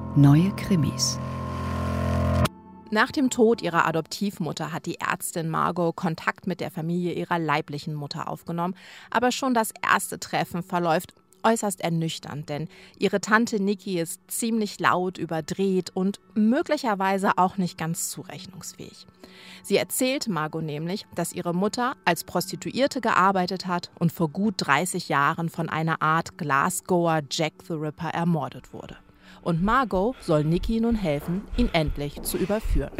Neue Krimis. Nach dem Tod ihrer Adoptivmutter hat die Ärztin Margot Kontakt mit der Familie ihrer leiblichen Mutter aufgenommen. Aber schon das erste Treffen verläuft äußerst ernüchternd, denn ihre Tante Nikki ist ziemlich laut, überdreht und möglicherweise auch nicht ganz zurechnungsfähig. Sie erzählt Margot nämlich, dass ihre Mutter als Prostituierte gearbeitet hat und vor gut 30 Jahren von einer Art Glasgower Jack the Ripper ermordet wurde. Und Margot soll Nikki nun helfen, ihn endlich zu überführen.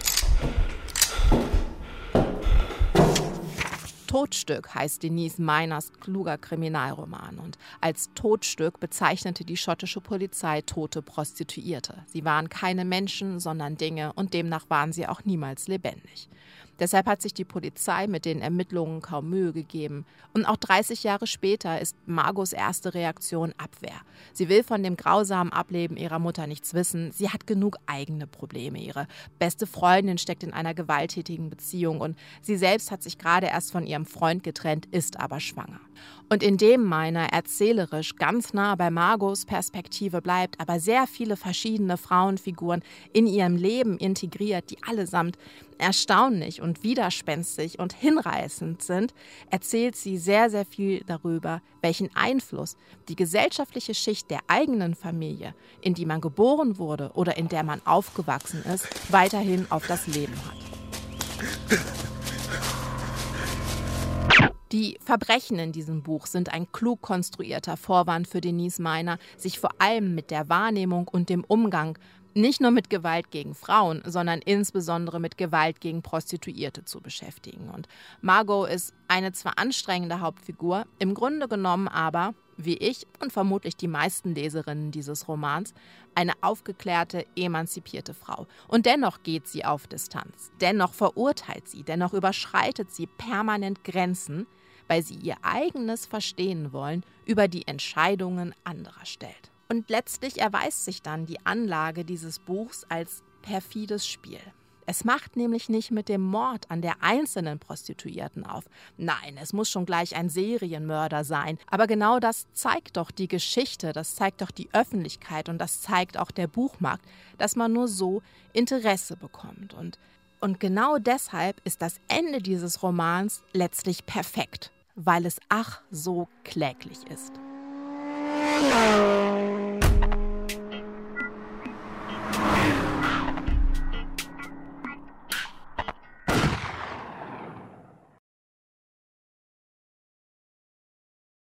Todstück heißt Denise Miners kluger Kriminalroman und als Todstück bezeichnete die schottische Polizei tote Prostituierte. Sie waren keine Menschen, sondern Dinge und demnach waren sie auch niemals lebendig. Deshalb hat sich die Polizei mit den Ermittlungen kaum Mühe gegeben. Und auch 30 Jahre später ist Margots erste Reaktion Abwehr. Sie will von dem grausamen Ableben ihrer Mutter nichts wissen. Sie hat genug eigene Probleme. Ihre beste Freundin steckt in einer gewalttätigen Beziehung und sie selbst hat sich gerade erst von ihrem Freund getrennt, ist aber schwanger. Und indem Miner erzählerisch ganz nah bei Margots Perspektive bleibt, aber sehr viele verschiedene Frauenfiguren in ihrem Leben integriert, die allesamt erstaunlich und widerspenstig und hinreißend sind, erzählt sie sehr, sehr viel darüber, welchen Einfluss die gesellschaftliche Schicht der eigenen Familie, in die man geboren wurde oder in der man aufgewachsen ist, weiterhin auf das Leben hat. Die Verbrechen in diesem Buch sind ein klug konstruierter Vorwand für Denise Miner, sich vor allem mit der Wahrnehmung und dem Umgang nicht nur mit Gewalt gegen Frauen, sondern insbesondere mit Gewalt gegen Prostituierte zu beschäftigen. Und Margot ist eine zwar anstrengende Hauptfigur, im Grunde genommen aber, wie ich und vermutlich die meisten Leserinnen dieses Romans, eine aufgeklärte, emanzipierte Frau. Und dennoch geht sie auf Distanz, dennoch verurteilt sie, dennoch überschreitet sie permanent Grenzen, weil sie ihr eigenes Verstehen wollen über die Entscheidungen anderer stellt. Und letztlich erweist sich dann die Anlage dieses Buchs als perfides Spiel. Es macht nämlich nicht mit dem Mord an der einzelnen Prostituierten auf. Nein, es muss schon gleich ein Serienmörder sein. Aber genau das zeigt doch die Geschichte, das zeigt doch die Öffentlichkeit und das zeigt auch der Buchmarkt, dass man nur so Interesse bekommt. Und genau deshalb ist das Ende dieses Romans letztlich perfekt, weil es ach so kläglich ist.